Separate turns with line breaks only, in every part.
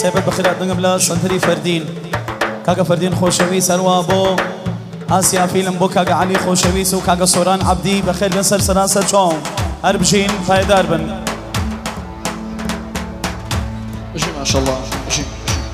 تایبەت بەخێرات دەنگم لە سنتەری فەردین کاکە فەردین خۆشەویست هەروە بۆ ئاسیا فیلم بۆ کاکە عەلی خۆشەویست و کاکە سۆران عەبدی بەخێر لەسەر سەراسەر چۆم هەر بژین پایدار بن
بژین ماشەڵڵا بژین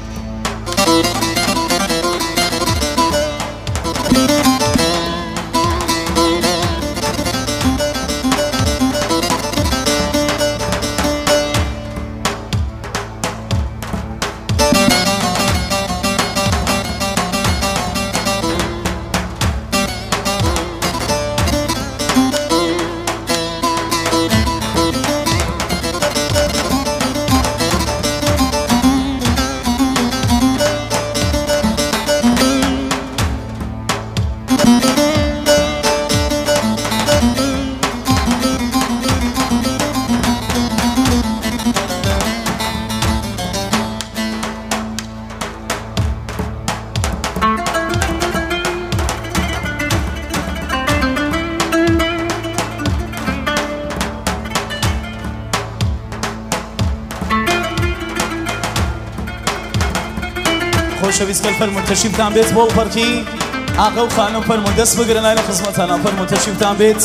خۆشەویستکە فەرموون تەشریفتان بێت بۆ پەرکی ئاغا و خانم فەرموون دەست بگرن لای لە خزمەتانە فەرموون تەشریفتان بێت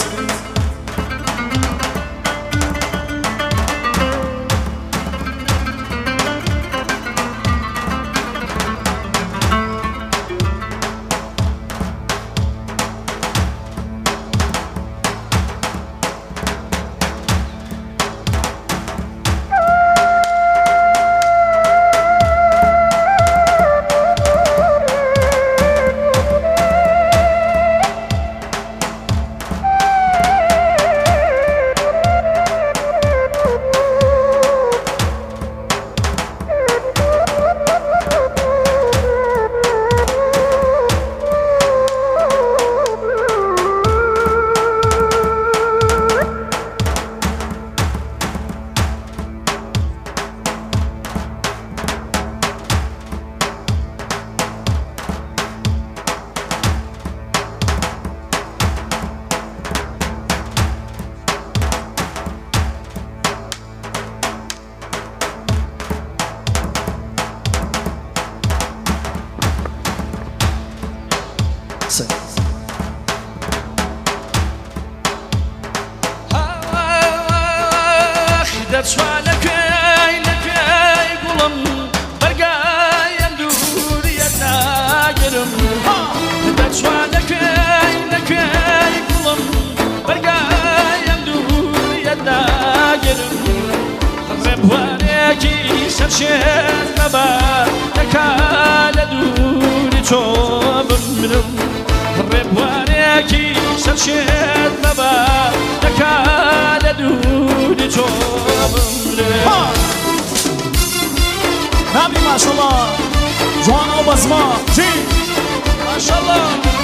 نامي ما شاء الله جوان أو بسمة جي ما شاء الله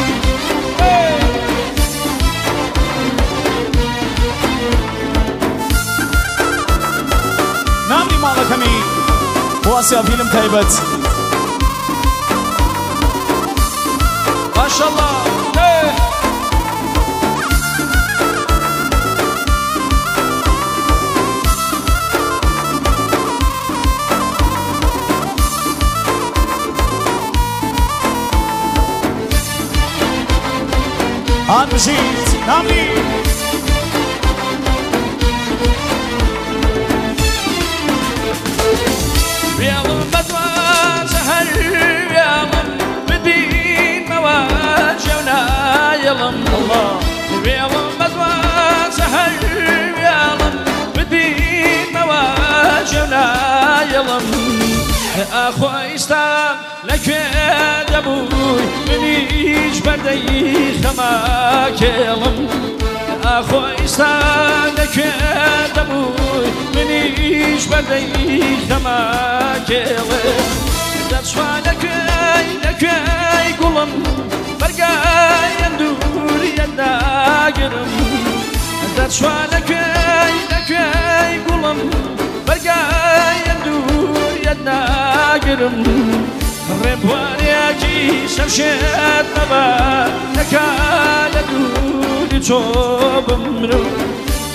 نامي مالا كمي واسيا فيلم تايبت ما شاء الله هان بجيت نامي
يلا بدوى سهر يلا بدين مواجهنا يلا الله يلا بدوى سهر يلا بدين مواجهنا يلا أخوي استام لك دبوي منيش بدي خماك يلم أخوي استام لك دبوي منيش بدي خماك يلم دشوا لك قلم برقا يندور يداقرم دشوا لك قلم برقا يندور يداقرم ربوانياكي سرشت نبا نكال دودي توب منو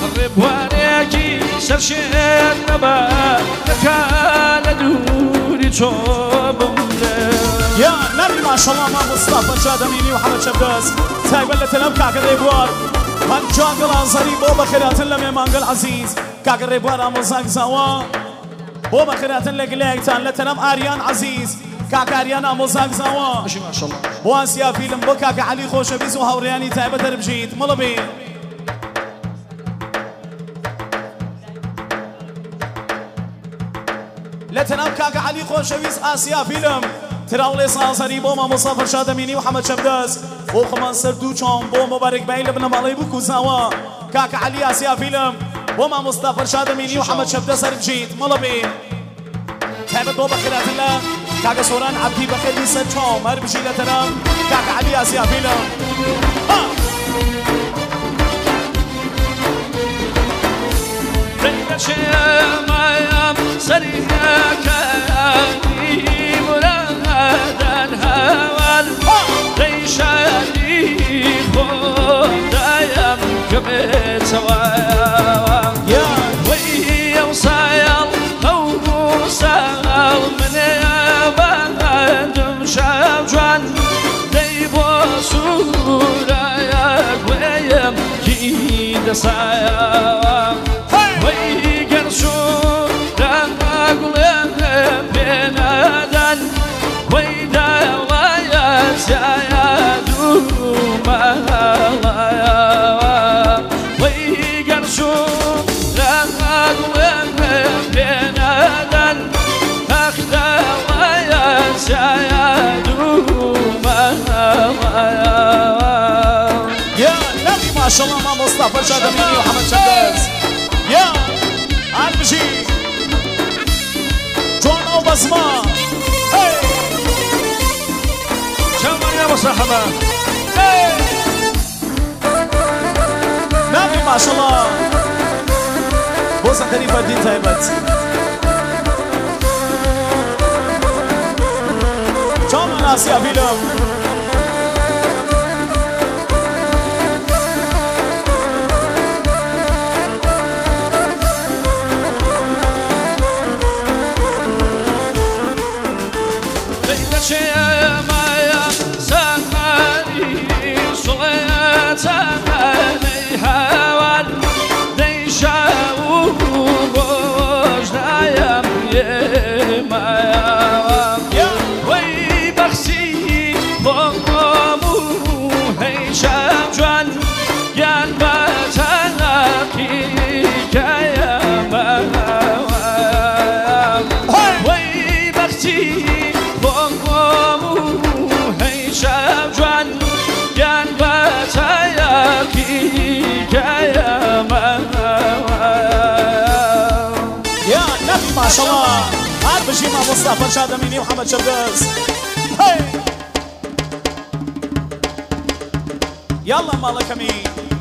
ربوانياكي سرشت نبا نكال دودي چو بمرم
يا نبي ما شاء الله ما مصطفى شادميني وحمد شبداس تايبل لتلم كاك الريبوار هل جاقل انصري بوبا خيرات لم يمانقل عزيز كاك الريبوار اموزاك زوا بوبا خيرات لك ليكتان لتلم آريان عزيز كاك آريان اموزاك زوا
ماشي ما شاء الله
بواسيا فيلم بو كاك علي خوشبيز وهورياني تايبة دربجيت ملبي لتنام كاك علي خوشويس آسيا فيلم تراولي صاصري بوما مصطفى شادميني وحمد شبداس وخمان سردو چون بو مبارك بايل ابن مالي بوكو زاوا كاك علي آسيا فيلم بوما مصطفى شادميني وحمد شبداس ربجيت ملبي تابت بو بخيرات الله كاك سوران عبدي بخير بيسر چون مربجي لتنام كاك علي آسيا فيلم
سريك مرادا هوال ريشاني خدايا كبت سوايا ويا وصايل هو سال من بعد شجعان ديبو سورايا ويا كيد سايا ويا شو بنادن ويدا وياس يا دوما ويقرشو رغم بنادن أخدا وياس يا دوما
يا نبي ما شاء الله ما مصطفى شادميني وحمد شبداس يا عالبجي جوان او بزما
شمر يا مصاحبة
نبي ما شاء الله بوسة قريبة الدين تايبت جوان آسيا فيلم ما شاء الله هاد بجي مع مصطفى شادميني وحمد شبداس هاي يلا مالك مين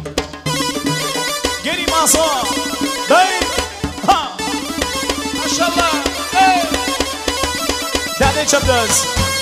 جري ماصا داي ها ما شاء الله دادي شبداس